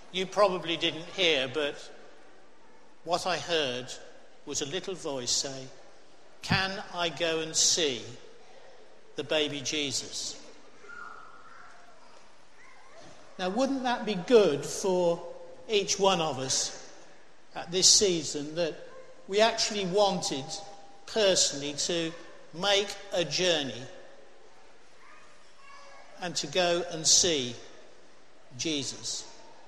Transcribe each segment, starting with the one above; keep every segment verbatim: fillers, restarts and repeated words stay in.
you probably didn't hear, but what I heard was a little voice say, "Can I go and see the baby Jesus?" Now, wouldn't that be good for each one of us at this season, that we actually wanted personally to make a journey and to go and see Jesus?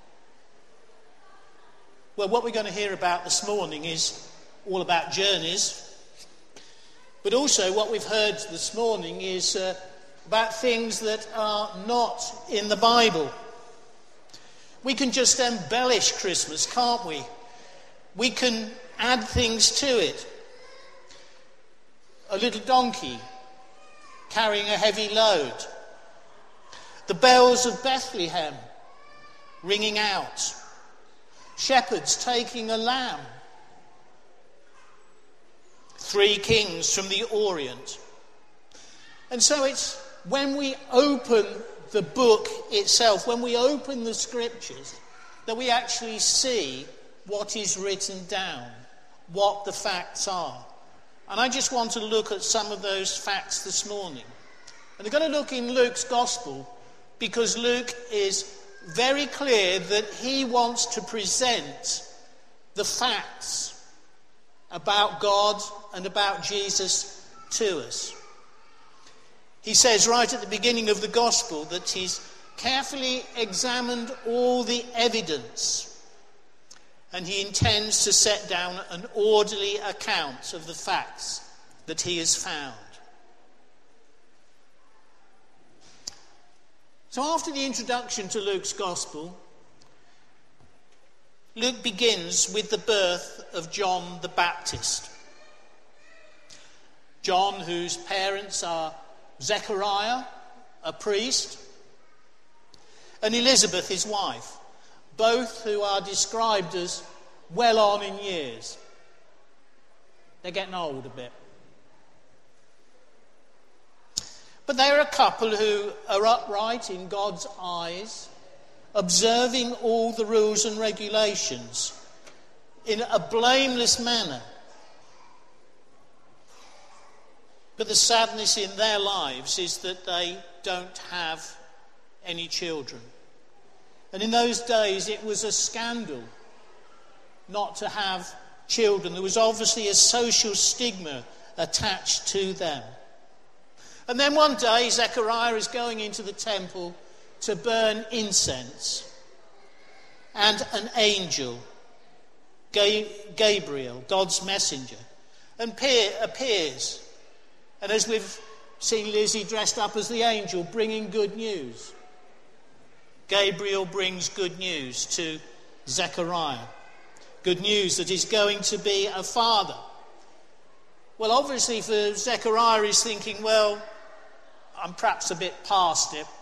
Well, what we're going to hear about this morning is all about journeys, but also what we've heard this morning is uh, about things that are not in the Bible. We can just embellish Christmas, can't we? We can add things to it. A little donkey carrying a heavy load. The bells of Bethlehem ringing out. Shepherds taking a lamb. Three kings from the Orient. And so it's when we open the book itself, when we open the scriptures, that we actually see what is written down, what the facts are. And I just want to look at some of those facts this morning. And we're going to look in Luke's Gospel, because Luke is very clear that he wants to present the facts about God and about Jesus to us. He says right at the beginning of the Gospel that he's carefully examined all the evidence, and he intends to set down an orderly account of the facts that he has found. So after the introduction to Luke's Gospel, Luke begins with the birth of John the Baptist. John, whose parents are Zechariah, a priest, and Elizabeth, his wife, both who are described as well on in years. They're getting old a bit. But they're a couple who are upright in God's eyes, observing all the rules and regulations in a blameless manner. But the sadness in their lives is that they don't have any children. And in those days it was a scandal not to have children. There was obviously a social stigma attached to them. And then one day Zechariah is going into the temple to burn incense, and an angel, Gabriel, God's messenger, appears. And as we've seen Lizzie dressed up as the angel, bringing good news. Gabriel brings good news to Zechariah. Good news that he's going to be a father. Well, obviously for Zechariah, he's thinking, well, I'm perhaps a bit past it.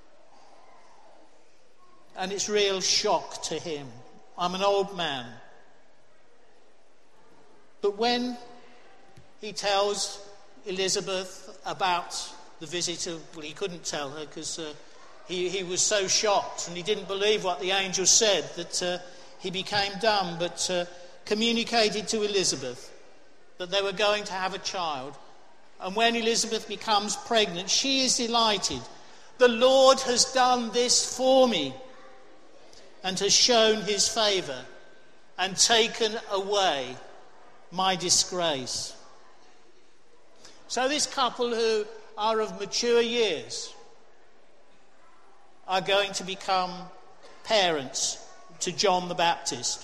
And it's real shock to him. I'm an old man. But when he tells Elizabeth about the visit of, well, he couldn't tell her because uh, he, he was so shocked and he didn't believe what the angel said that uh, he became dumb, but uh, communicated to Elizabeth that they were going to have a child. And when Elizabeth becomes pregnant, she is delighted. The Lord has done this for me and has shown his favour and taken away my disgrace. So this couple, who are of mature years, are going to become parents to John the Baptist.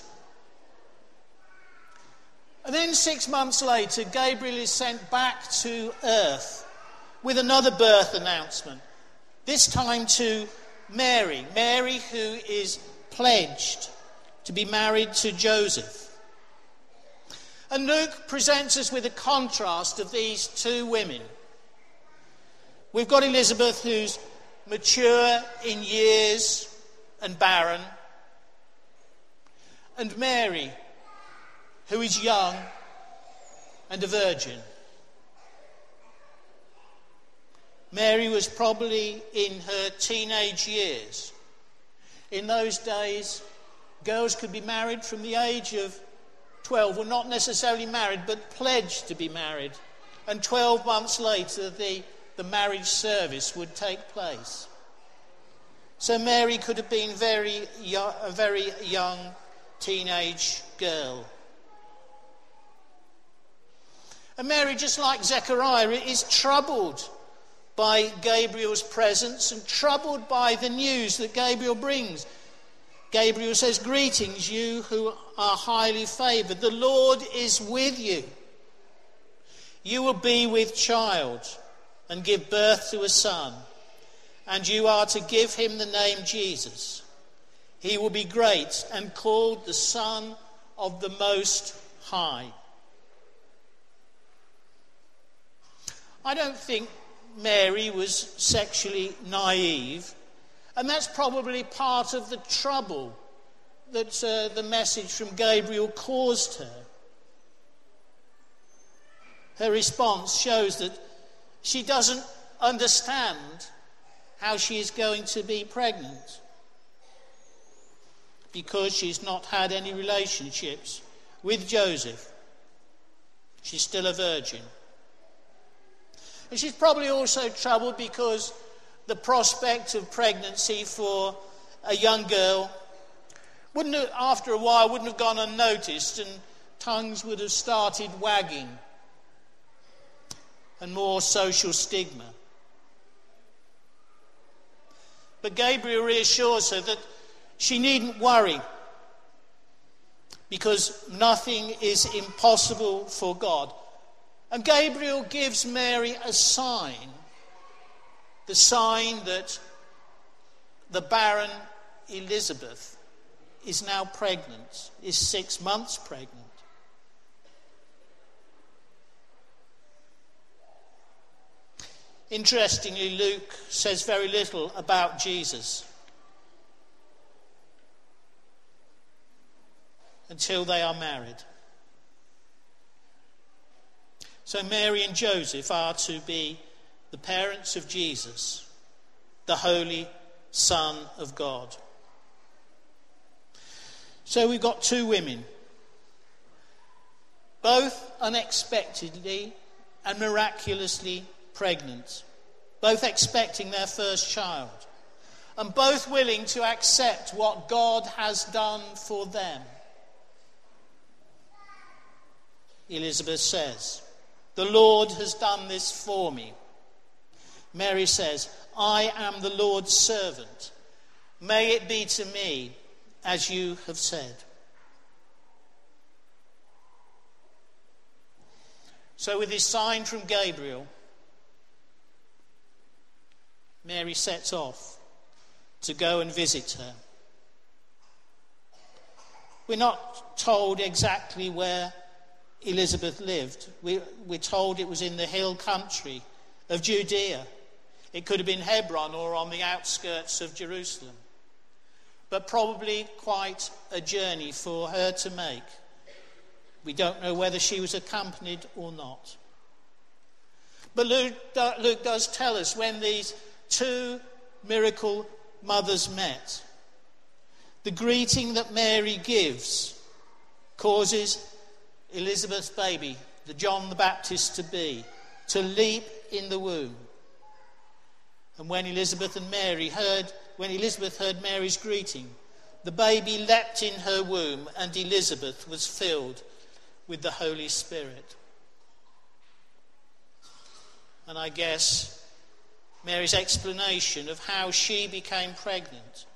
And then six months later, Gabriel is sent back to earth with another birth announcement, this time to Mary. Mary, who is pledged to be married to Joseph. And Luke presents us with a contrast of these two women. We've got Elizabeth, who's mature in years and barren, and Mary, who is young and a virgin. Mary was probably in her teenage years. In those days, girls could be married from the age of twelve, well, not necessarily married, but pledged to be married. And twelve months later, the, the marriage service would take place. So Mary could have been very young, a very young teenage girl. And Mary, just like Zechariah, is troubled by Gabriel's presence and troubled by the news that Gabriel brings. Gabriel says, "Greetings, you who are highly favoured. The Lord is with you. You will be with child and give birth to a son, and you are to give him the name Jesus. He will be great and called the Son of the Most High." I don't think Mary was sexually naive, and that's probably part of the trouble that uh, the message from Gabriel caused her. Her response shows that she doesn't understand how she is going to be pregnant because she's not had any relationships with Joseph. She's still a virgin. And she's probably also troubled because the prospect of pregnancy for a young girl wouldn't have, after a while, wouldn't have gone unnoticed, and tongues would have started wagging, and more social stigma. But Gabriel reassures her that she needn't worry, because nothing is impossible for God. And Gabriel gives Mary a sign, the sign that the barren Elizabeth is now pregnant, is six months pregnant. Interestingly, Luke says very little about Jesus until they are married. So Mary and Joseph are to be the parents of Jesus, the Holy Son of God. So we've got two women, both unexpectedly and miraculously pregnant, both expecting their first child, and both willing to accept what God has done for them. Elizabeth says, "The Lord has done this for me." Mary says, "I am the Lord's servant. May it be to me as you have said." So with this sign from Gabriel, Mary sets off to go and visit her. We're not told exactly where Elizabeth lived. We, we're told it was in the hill country of Judea. It could have been Hebron or on the outskirts of Jerusalem. But probably quite a journey for her to make. We don't know whether she was accompanied or not. But Luke, Luke does tell us when these two miracle mothers met, the greeting that Mary gives causes Elizabeth's baby, the John the Baptist to be, to leap in the womb. And when Elizabeth and Mary heard, when Elizabeth heard Mary's greeting, the baby leapt in her womb, and Elizabeth was filled with the Holy Spirit. And I guess Mary's explanation of how she became pregnant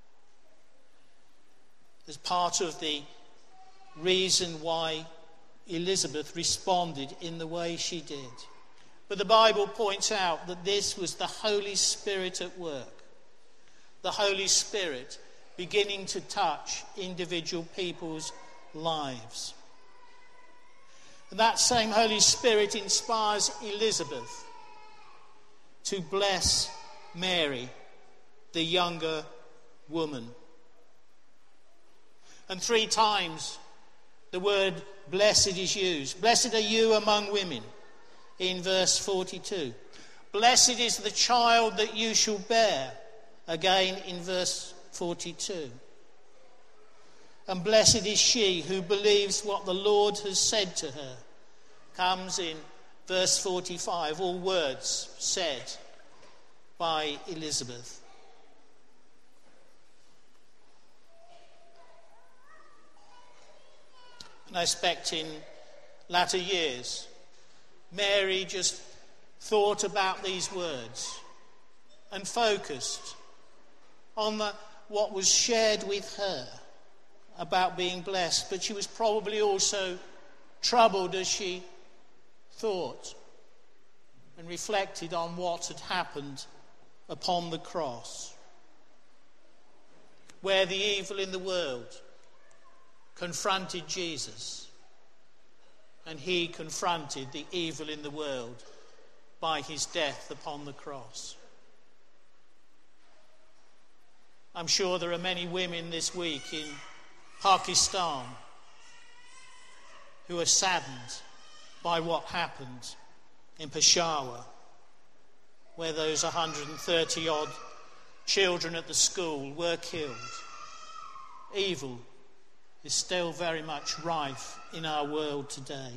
is part of the reason why Elizabeth responded in the way she did. But the Bible points out that this was the Holy Spirit at work. The Holy Spirit beginning to touch individual people's lives. And that same Holy Spirit inspires Elizabeth to bless Mary, the younger woman. And three times the word blessed is used. Blessed are you among women, in verse forty-two. Blessed is the child that you shall bear, again in verse forty-two. And blessed is she who believes what the Lord has said to her. Comes in verse forty-five, all words said by Elizabeth. And I expect in latter years, Mary just thought about these words and focused on the, what was shared with her about being blessed. But she was probably also troubled as she thought and reflected on what had happened upon the cross, where the evil in the world confronted Jesus, and he confronted the evil in the world by his death upon the cross. I'm sure there are many women this week in Pakistan who are saddened by what happened in Peshawar, where those one hundred thirty odd children at the school were killed. Evil is still very much rife in our world today.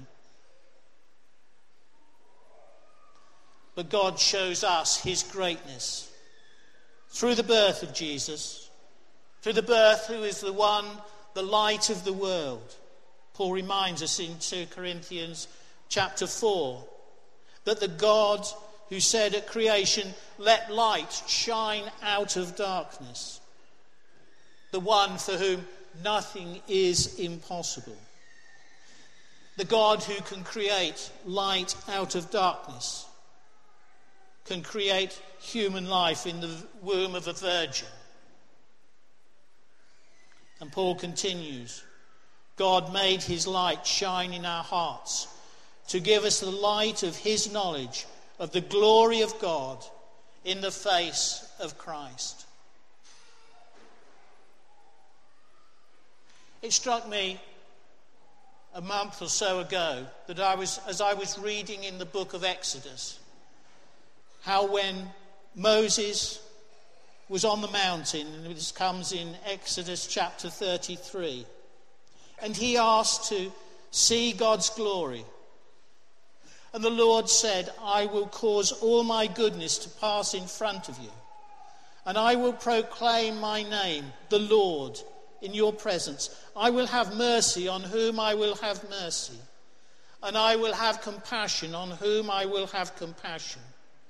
But God shows us his greatness through the birth of Jesus, through the birth who is the one, the light of the world. Paul reminds us in two Corinthians chapter four that the God who said at creation, "Let light shine out of darkness," the one for whom nothing is impossible, the God who can create light out of darkness, can create human life in the womb of a virgin. And Paul continues, God made his light shine in our hearts to give us the light of his knowledge of the glory of God in the face of Christ. It struck me a month or so ago that I was, as I was reading in the book of Exodus, how when Moses was on the mountain, and this comes in Exodus chapter thirty-three, and he asked to see God's glory. And the Lord said, I will cause all my goodness to pass in front of you, and I will proclaim my name, the Lord, in your presence. I will have mercy on whom I will have mercy, and I will have compassion on whom I will have compassion.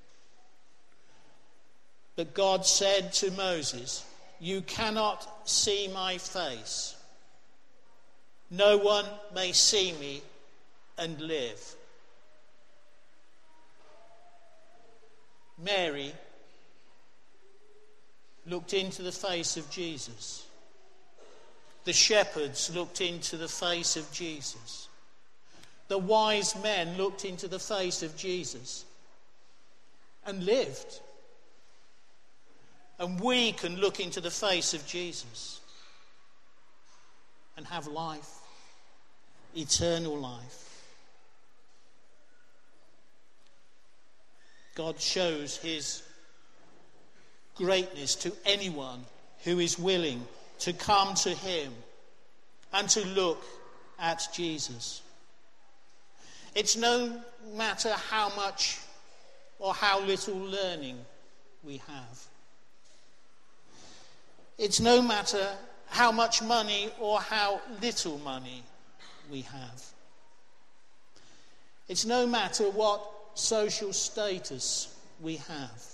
But God said to Moses, you cannot see my face. No one may see me and live. Mary looked into the face of Jesus. The shepherds looked into the face of Jesus. The wise men looked into the face of Jesus and lived. And we can look into the face of Jesus and have life, eternal life. God shows his greatness to anyone who is willing to come to him and to look at Jesus. It's no matter how much or how little learning we have. It's no matter how much money or how little money we have. It's no matter what social status we have.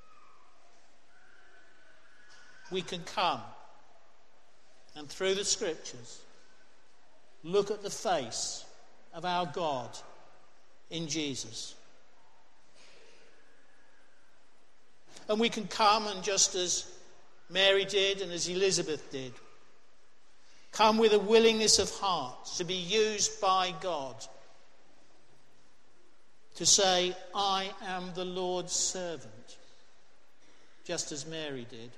We can come and through the scriptures look at the face of our God in Jesus. And we can come and, just as Mary did and as Elizabeth did, come with a willingness of heart to be used by God to say, I am the Lord's servant, just as Mary did.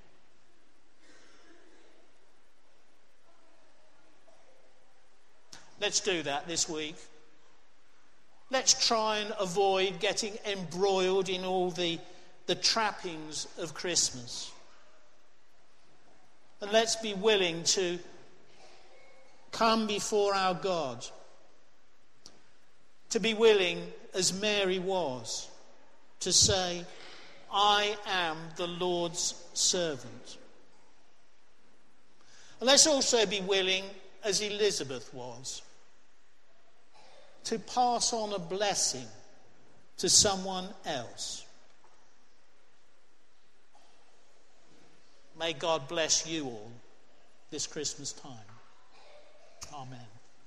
Let's do that this week. Let's try and avoid getting embroiled in all the, the trappings of Christmas. And let's be willing to come before our God, to be willing, as Mary was, to say, I am the Lord's servant. And let's also be willing, as Elizabeth was, to pass on a blessing to someone else. May God bless you all this Christmas time. Amen.